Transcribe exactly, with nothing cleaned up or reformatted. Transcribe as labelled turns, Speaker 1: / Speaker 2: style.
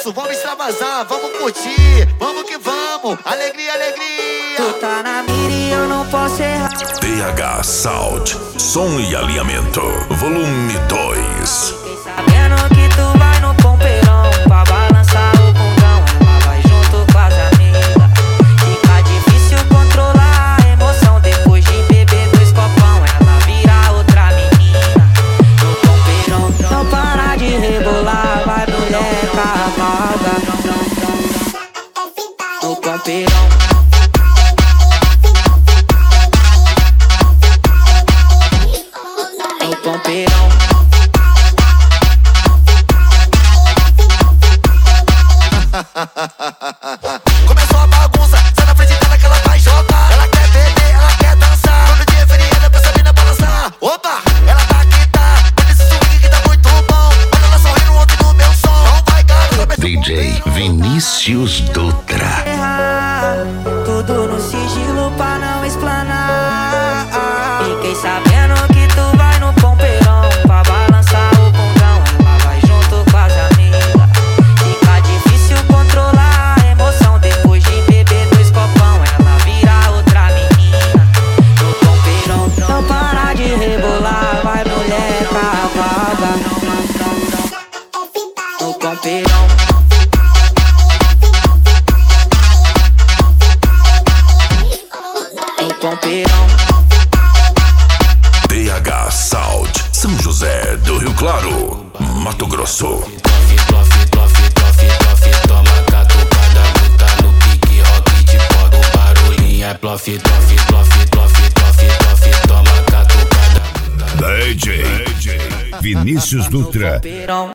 Speaker 1: isso, vamos extravasar, vamos curtir, vamos que vamos, alegria, alegria.
Speaker 2: Tu tá na mira e eu não posso errar.
Speaker 3: T H Sound, som e alinhamento, volume dois.
Speaker 2: Fiquei sabendo que tu vai no pompeirão pra balançar o bundão. Ela vai junto com as amigas. Fica difícil controlar a emoção depois de beber dois copão. Ela vira outra menina no pompeirão. Não para de rebolar, vai mulher cavalga no pompeirão. No pompeirão.
Speaker 1: Começou a bagunça, sai na frente dela que ela vai jogar. Ela quer beber, ela quer dançar. Todo dia feriado pra essa mina balançar. Opa, ela tá aqui, tá. Mas esse swing que tá muito bom. Olha ela sorrindo ontem no meu som. Não vai, gato.
Speaker 3: D J Vinícius Dutra.
Speaker 2: Tudo no sigilo pra não explanar. Fiquei sabendo que tu vai no pompeirão pra balançar o bundão. Ela vai junto com as amigas. Fica difícil controlar a emoção depois de beber dois copão. Ela vira outra menina no pompeirão. Não para de rebolar, vai mulher cavalga no pompeirão. No pompeirão.
Speaker 3: T H Sound, São José do Rio Claro, Mato Grosso.
Speaker 4: Tofe, tofe, tofe, tofe, tofe, toma catucada, buta no pique, rock de pó, o barulhinho é plofe, tofe, tofe, tofe, tofe, tofe, toma catucada.
Speaker 3: D J Vinícius Dutra.
Speaker 2: Pompeirão.